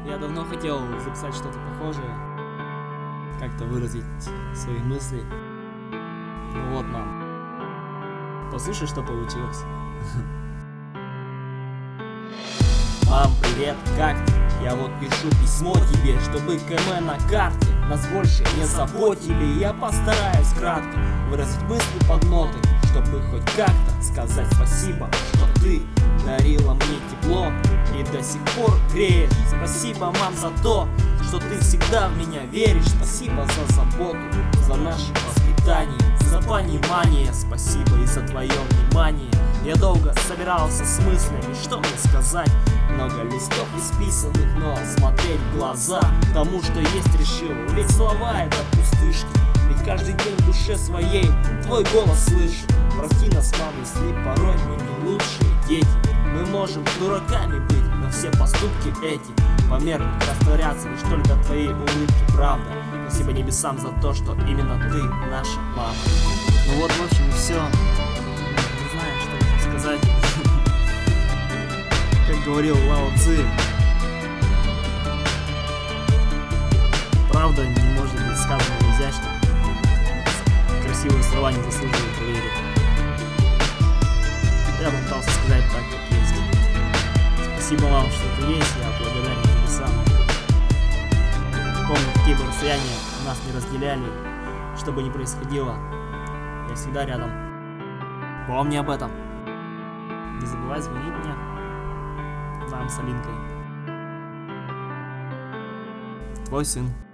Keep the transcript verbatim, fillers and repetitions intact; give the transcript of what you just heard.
Я давно хотел записать что-то похожее, как-то выразить свои мысли. Ну вот, мам, послушай, что получилось. Мам, привет, как ты? Я вот пишу письмо тебе, чтобы КМ на карте нас больше не заботили. Я постараюсь кратко выразить мысли под ноты, чтобы хоть как-то сказать спасибо, что ты дарила мне тепло и до сих пор греешь. Спасибо, мам, за то, что ты всегда в меня веришь. Спасибо за заботу, за наше воспитание, за понимание. Спасибо и за твое внимание. Я долго собирался с мыслями, что мне сказать. Много листов исписанных, но смотреть в глаза тому, что есть, решил. Ведь слова это пустышки, ведь каждый день в душе своей твой голос слышу. Прости нас, мам, если порой мы не лучшие дети. Мы можем дураками быть, но все поступки эти померкнут, растворятся лишь только твоей улыбки, правда. Спасибо небесам за то, что именно ты наша мама. Ну вот, в общем, и все. Не знаю, что сказать. Как говорил Лао Цзи, правда не может быть сказана изящно. Красивые слова не заслуживают доверия. Я попытался сказать так, как есть. Спасибо вам, что ты есть, я благодарен небесам. Помню, какие бы расстояния нас не разделяли, что бы ни происходило, я всегда рядом. Помни об этом. Не забывай звонить мне. Нам с Алинкой. Твой сын.